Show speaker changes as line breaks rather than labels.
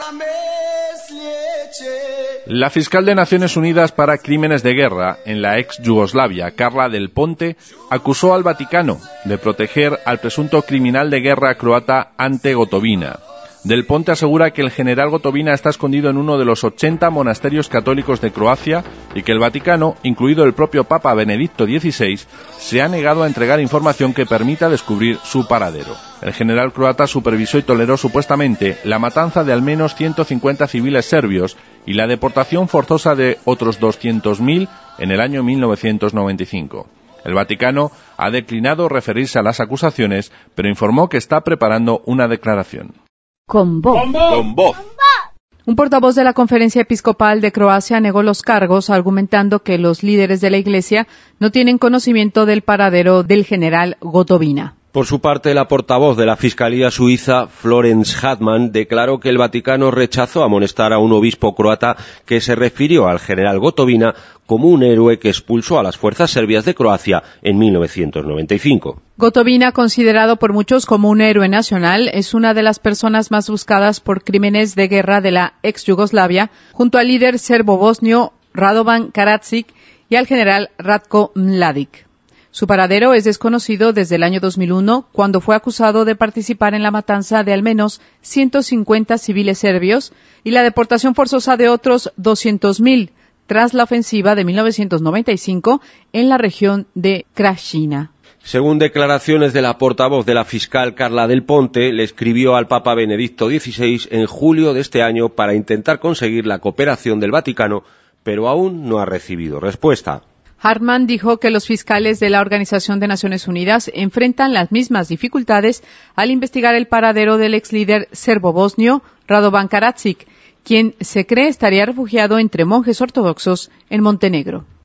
La fiscal de Naciones Unidas para Crímenes de Guerra en la ex Yugoslavia, Carla Del Ponte, acusó al Vaticano de proteger al presunto criminal de guerra croata Ante Gotovina. Del Ponte asegura que el general Gotovina está escondido en uno de los 80 monasterios católicos de Croacia y que el Vaticano, incluido el propio Papa Benedicto XVI, se ha negado a entregar información que permita descubrir su paradero. El general croata supervisó y toleró supuestamente la matanza de al menos 150 civiles serbios y la deportación forzosa de otros 200.000 en el año 1995. El Vaticano ha declinado referirse a las acusaciones, pero informó que está preparando una declaración.
Con voz. Un portavoz de la Conferencia Episcopal de Croacia negó los cargos, argumentando que los líderes de la Iglesia no tienen conocimiento del paradero del general Gotovina.
Por su parte, la portavoz de la Fiscalía suiza, Florence Hartmann, declaró que el Vaticano rechazó amonestar a un obispo croata que se refirió al general Gotovina como un héroe que expulsó a las fuerzas serbias de Croacia en 1995.
Gotovina, considerado por muchos como un héroe nacional, es una de las personas más buscadas por crímenes de guerra de la ex Yugoslavia, junto al líder serbo-bosnio Radovan Karadzic y al general Ratko Mladic. Su paradero es desconocido desde el año 2001, cuando fue acusado de participar en la matanza de al menos 150 civiles serbios y la deportación forzosa de otros 200.000 tras la ofensiva de 1995 en la región de Krajina.
Según declaraciones de la portavoz de la fiscal Carla Del Ponte, le escribió al Papa Benedicto XVI en julio de este año para intentar conseguir la cooperación del Vaticano, pero aún no ha recibido respuesta.
Hartmann dijo que los fiscales de la Organización de Naciones Unidas enfrentan las mismas dificultades al investigar el paradero del ex líder serbo-bosnio Radovan Karadzic, quien se cree estaría refugiado entre monjes ortodoxos en Montenegro.